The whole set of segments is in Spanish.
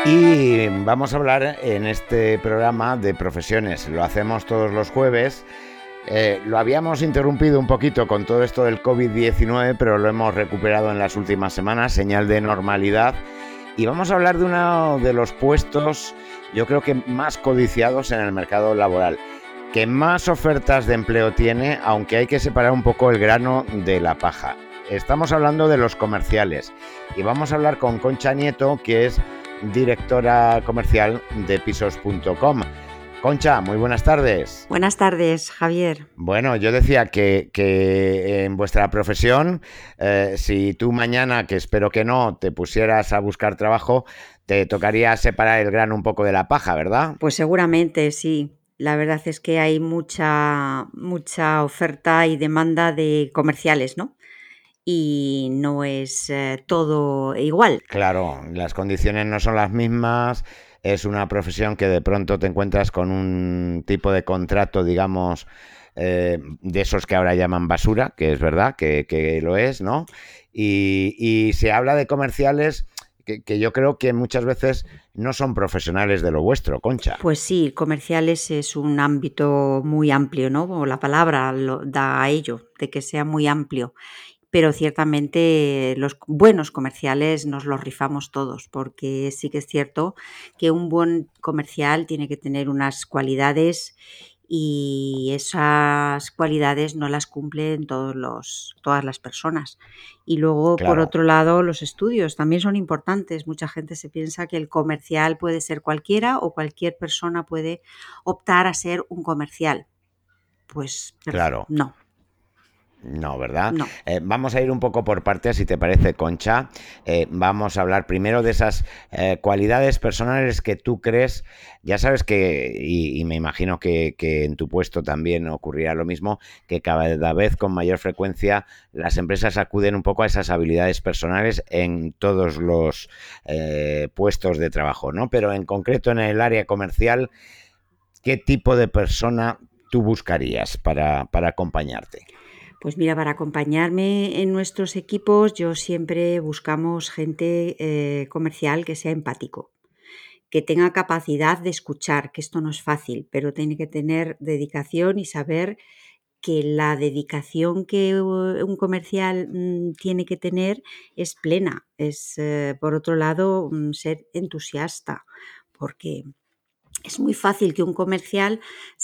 Y vamos a hablar en este programa de profesiones. Lo hacemos todos los jueves. Lo habíamos interrumpido un poquito con todo esto del COVID-19, pero lo hemos recuperado en las últimas semanas, señal de normalidad. Y vamos a hablar de uno de los puestos, yo creo que más codiciados en el mercado laboral, que más ofertas de empleo tiene, aunque hay que separar un poco el grano de la paja. Estamos hablando de los comerciales y vamos a hablar con Concha Nieto, que es directora comercial de pisos.com. Concha, muy buenas tardes. Buenas tardes, Javier. Bueno, yo decía que en vuestra profesión, si tú mañana, que espero que no, te pusieras a buscar trabajo, te tocaría separar el grano un poco de la paja, ¿verdad? Pues seguramente sí. La verdad es que hay mucha oferta y demanda de comerciales, ¿no? Y no es todo igual. Claro, las condiciones no son las mismas. Es una profesión que de pronto te encuentras con un tipo de contrato, digamos, de esos que ahora llaman basura, que es verdad que lo es, ¿no? Y se habla de comerciales que yo creo que muchas veces no son profesionales de lo vuestro, Concha. Pues sí, comerciales es un ámbito muy amplio, ¿no? O la palabra lo da a ello, de que sea muy amplio. Pero ciertamente los buenos comerciales nos los rifamos todos, porque sí que es cierto que un buen comercial tiene que tener unas cualidades y esas cualidades no las cumplen todas las personas. Y luego, por Claro. otro lado, los estudios también son importantes. Mucha gente se piensa que el comercial puede ser cualquiera o cualquier persona puede optar a ser un comercial. Pues Claro. no, No, ¿verdad? no. Vamos a ir un poco por partes, si te parece, Concha. Vamos a hablar primero de esas cualidades personales que tú crees. Ya sabes que, y me imagino que en tu puesto también ocurrirá lo mismo, que cada vez con mayor frecuencia las empresas acuden un poco a esas habilidades personales en todos los puestos de trabajo, ¿no? Pero en concreto en el área comercial, ¿qué tipo de persona tú buscarías para acompañarte? Pues mira, para acompañarme en nuestros equipos, yo siempre buscamos gente comercial que sea empático, que tenga capacidad de escuchar, que esto no es fácil, pero tiene que tener dedicación y saber que la dedicación que un comercial tiene que tener es plena. Es, por otro lado, ser entusiasta, porque es muy fácil que un comercial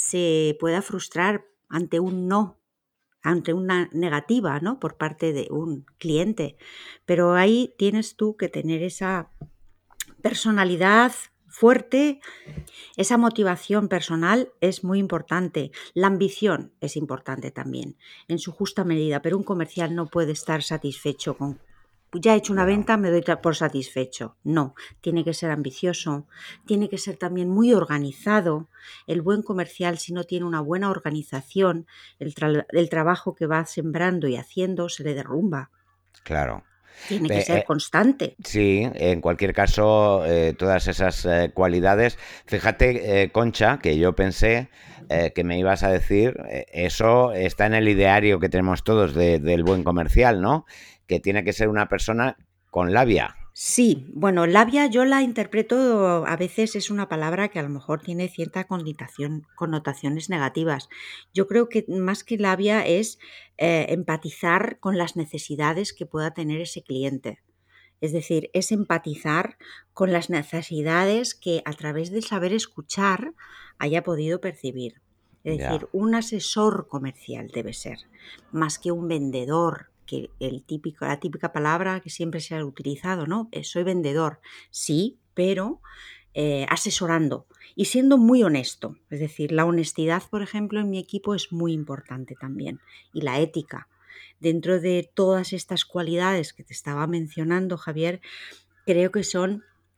se pueda frustrar ante un no, ante una negativa, ¿no? Por parte de un cliente. Pero ahí tienes tú que tener esa personalidad fuerte, esa motivación personal es muy importante. La ambición es importante también, en su justa medida, pero un comercial no puede estar satisfecho con ya he hecho una Ya. venta, me doy por satisfecho. No, tiene que ser ambicioso, tiene que ser también muy organizado. El buen comercial, si no tiene una buena organización, el trabajo que va sembrando y haciendo se le derrumba. Claro. Tiene que Eh, ser eh, constante. sí, en cualquier caso, todas esas cualidades. Fíjate, Concha, que yo pensé que me ibas a decir, eso está en el ideario que tenemos todos del buen comercial, ¿no? Que tiene que ser una persona con labia. Sí, bueno, labia yo la interpreto, a veces es una palabra que a lo mejor tiene cierta connotaciones negativas. Yo creo que más que labia es empatizar con las necesidades que pueda tener ese cliente. Es decir, es empatizar con las necesidades que a través del saber escuchar haya podido percibir. Es Ya. decir, un asesor comercial debe ser, más que un vendedor, que la típica palabra que siempre se ha utilizado, ¿no? Soy vendedor, sí, pero asesorando y siendo muy honesto. Es decir, la honestidad, por ejemplo, en mi equipo es muy importante también, y la ética. Dentro de todas estas cualidades que te estaba mencionando, Javier, creo que son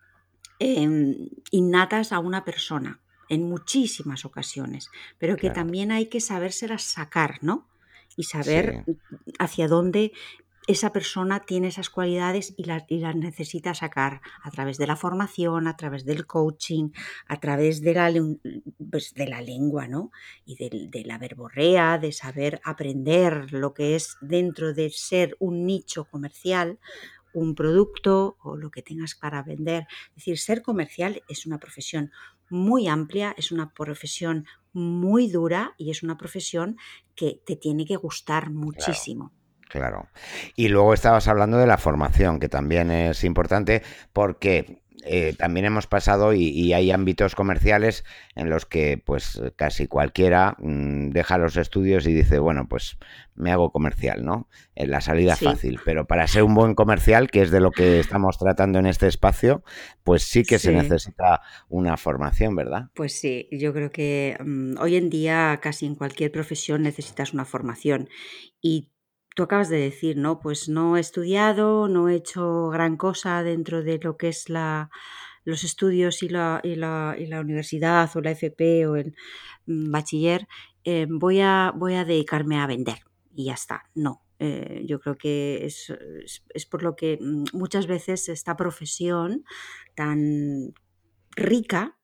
innatas a una persona en muchísimas ocasiones, pero que Claro. también hay que sabérselas sacar, ¿no? Y saber Sí. hacia dónde esa persona tiene esas cualidades y las necesita sacar a través de la formación, a través del coaching, a través pues de la lengua, ¿no? Y de la verborrea, de saber aprender lo que es dentro de ser un nicho comercial un producto o lo que tengas para vender. Es decir, ser comercial es una profesión muy amplia, es una profesión muy dura y es una profesión que te tiene que gustar Claro. muchísimo. Claro. Y luego estabas hablando de la formación, que también es importante porque también hemos pasado y hay ámbitos comerciales en los que pues casi cualquiera deja los estudios y dice, bueno, pues me hago comercial, ¿no? La salida es Sí, fácil, pero para ser un buen comercial, que es de lo que estamos tratando en este espacio, pues sí que se sí. necesita una formación, ¿verdad? Pues sí, yo creo que hoy en día casi en cualquier profesión necesitas una formación. Y tú acabas de decir, ¿no? Pues no he estudiado, no he hecho gran cosa dentro de lo que es los estudios y la universidad o la FP o el bachiller. Voy a dedicarme a vender y ya está. No. Yo creo que es por lo que muchas veces esta profesión tan rica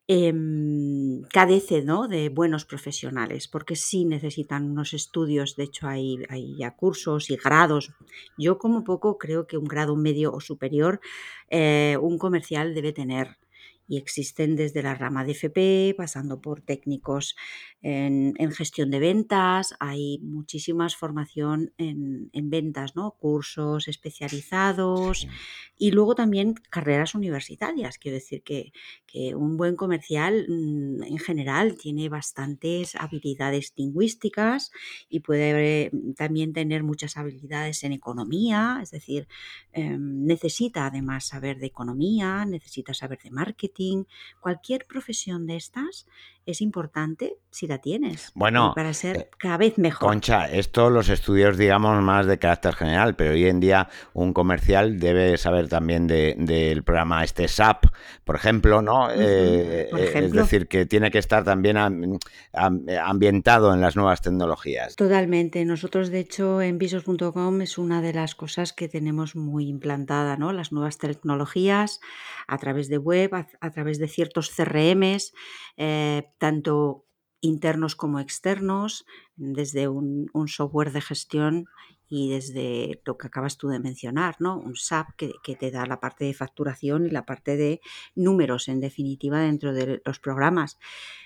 carece, ¿no?, de buenos profesionales, porque sí necesitan unos estudios. De hecho hay ya cursos y grados. Yo como poco creo que un grado medio o superior un comercial debe tener. Y existen desde la rama de FP, pasando por técnicos en gestión de ventas. Hay muchísimas formación en ventas, ¿no? Cursos especializados Sí. y luego también carreras universitarias. Quiero decir que un buen comercial en general tiene bastantes habilidades lingüísticas y puede también tener muchas habilidades en economía. Es decir, necesita además saber de economía, necesita saber de marketing. Cualquier profesión de estas es importante si la tienes Bueno, para ser eh, cada vez mejor. Concha, esto los estudios, digamos, más de carácter general, pero hoy en día un comercial debe saber también del programa este SAP, por ejemplo, ¿no? Ujú. Por Es ejemplo, decir, que tiene que estar también ambientado en las nuevas tecnologías. totalmente. Nosotros, de hecho, en visos.com es una de las cosas que tenemos muy implantada, ¿no? Las nuevas tecnologías a través de web, a través de ciertos CRMs, tanto internos como externos, desde un software de gestión y desde lo que acabas tú de mencionar, ¿no? Un SAP que te da la parte de facturación y la parte de números, en definitiva, dentro de los programas.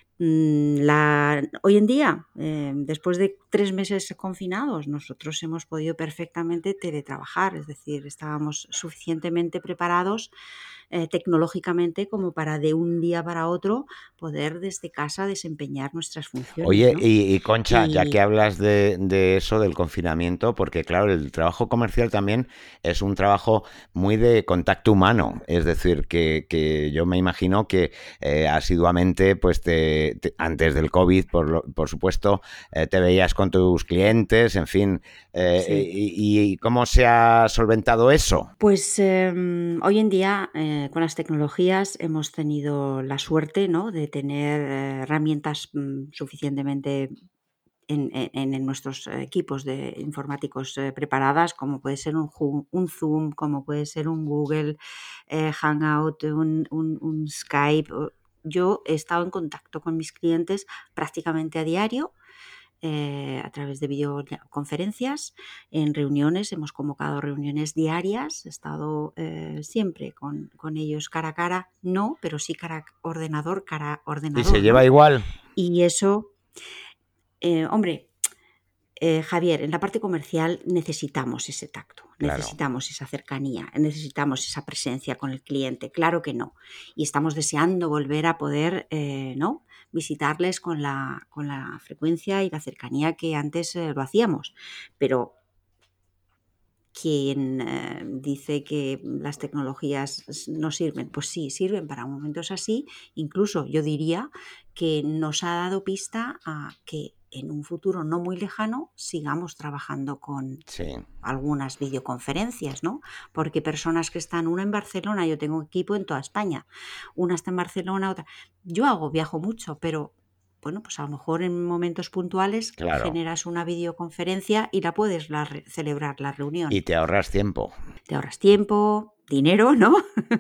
Hoy en día, después de 3 meses confinados, nosotros hemos podido perfectamente teletrabajar. Es decir, estábamos suficientemente preparados tecnológicamente como para de un día para otro poder desde casa desempeñar nuestras funciones, Oye, ¿no? y Concha, ya que Y hablas de eso, del confinamiento, porque claro, el trabajo comercial también es un trabajo muy de contacto humano, es decir, que yo me imagino que asiduamente, pues antes del COVID, por supuesto, te veías con tus clientes, en fin, sí. y ¿cómo se ha solventado eso? Pues hoy en día con las tecnologías hemos tenido la suerte, ¿no?, de tener herramientas suficientemente en nuestros equipos de informáticos preparadas, como puede ser un Zoom, como puede ser un Google Hangout, un Skype. Yo he estado en contacto con mis clientes prácticamente a diario a través de videoconferencias, en reuniones. Hemos convocado reuniones diarias, he estado siempre con ellos cara a cara, no, pero sí cara a ¿Y se ordenador, lleva ¿no? igual? Y eso, hombre, Javier, en la parte comercial necesitamos ese tacto, Claro. necesitamos esa cercanía, necesitamos esa presencia con el cliente, claro que no. Y estamos deseando volver a poder ¿no?, visitarles con la frecuencia y la cercanía que antes lo hacíamos. Pero quien dice que las tecnologías no sirven, pues sí, sirven para momentos así. Incluso yo diría que nos ha dado pista a que en un futuro no muy lejano sigamos trabajando con Sí. algunas videoconferencias, ¿no? Porque personas que están, una en Barcelona, yo tengo equipo en toda España, una está en Barcelona, otra. Viajo mucho, pero bueno, pues a lo mejor en momentos puntuales Claro. generas una videoconferencia y la puedes celebrar la reunión. Y te ahorras tiempo. Te ahorras tiempo, dinero, ¿no?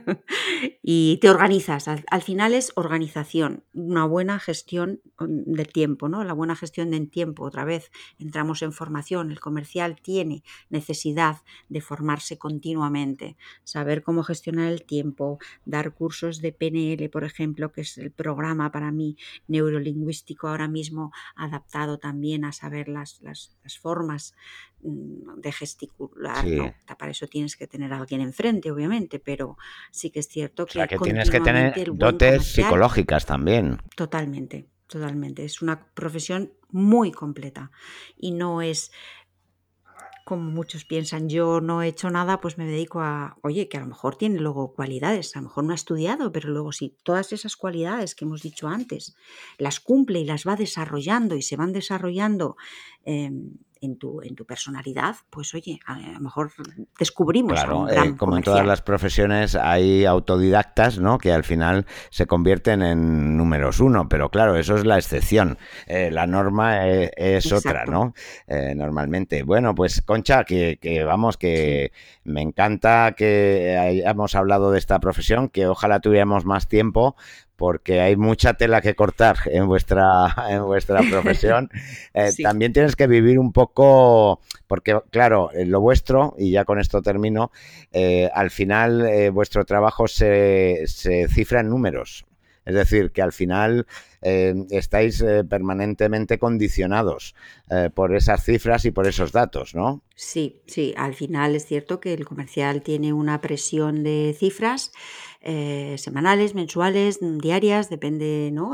Y te organizas. Al final es organización, una buena gestión del tiempo, ¿no? La buena gestión del tiempo. Otra vez entramos en formación. El comercial tiene necesidad de formarse continuamente, saber cómo gestionar el tiempo, dar cursos de PNL, por ejemplo, que es el programa para mí neurolingüístico ahora mismo adaptado también a saber las formas de gesticular, Sí. ¿no? Para eso tienes que tener a alguien enfrente, obviamente, pero sí que es cierto O sea, que que tienes que continuamente tener el buen dotes comercial, psicológicas también. totalmente, totalmente. Es una profesión muy completa y no es como muchos piensan, yo no he hecho nada, pues me dedico a, oye, que a lo mejor tiene luego cualidades, a lo mejor no ha estudiado, pero luego sí, todas esas cualidades que hemos dicho antes, las cumple y las va desarrollando y se van desarrollando en tu personalidad, pues oye, a lo mejor descubrimos a Claro, un gran como en todas comercial. las profesiones hay autodidactas, ¿no? Que al final se convierten en números uno, pero claro, eso es la excepción. La norma es otra, Exacto, ¿no? Normalmente. Bueno, pues Concha, que vamos, sí. que me encanta que hayamos hablado de esta profesión, que ojalá tuviéramos más tiempo, porque hay mucha tela que cortar en vuestra profesión. Sí. También tienes que vivir un poco, porque claro, lo vuestro, y ya con esto termino, al final vuestro trabajo se cifra en números. Es decir, que al final estáis permanentemente condicionados por esas cifras y por esos datos, ¿no? Sí, sí, al final es cierto que el comercial tiene una presión de cifras semanales, mensuales, diarias, depende, ¿no?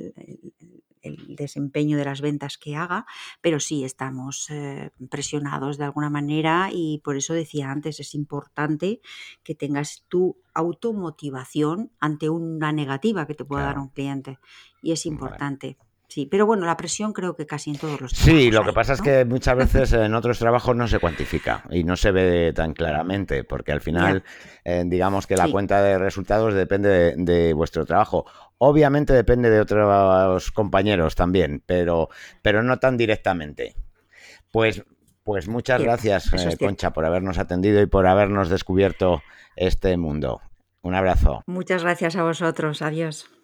El desempeño de las ventas que haga, pero sí estamos presionados de alguna manera y por eso decía antes, es importante que tengas tu automotivación ante una negativa que te pueda dar Claro. un cliente y es Vale. importante. Sí, pero bueno, la presión creo que casi en todos los Sí, trabajos lo que hay, pasa es ¿no? que muchas veces en otros trabajos no se cuantifica y no se ve tan claramente, porque al final, Ya, digamos que la sí. cuenta de resultados depende de vuestro trabajo. Obviamente depende de otros compañeros también, pero no tan directamente. Pues, pues muchas Cierto, gracias, eso es cierto. Concha, por habernos atendido y por habernos descubierto este mundo. Un abrazo. Muchas gracias a vosotros. Adiós.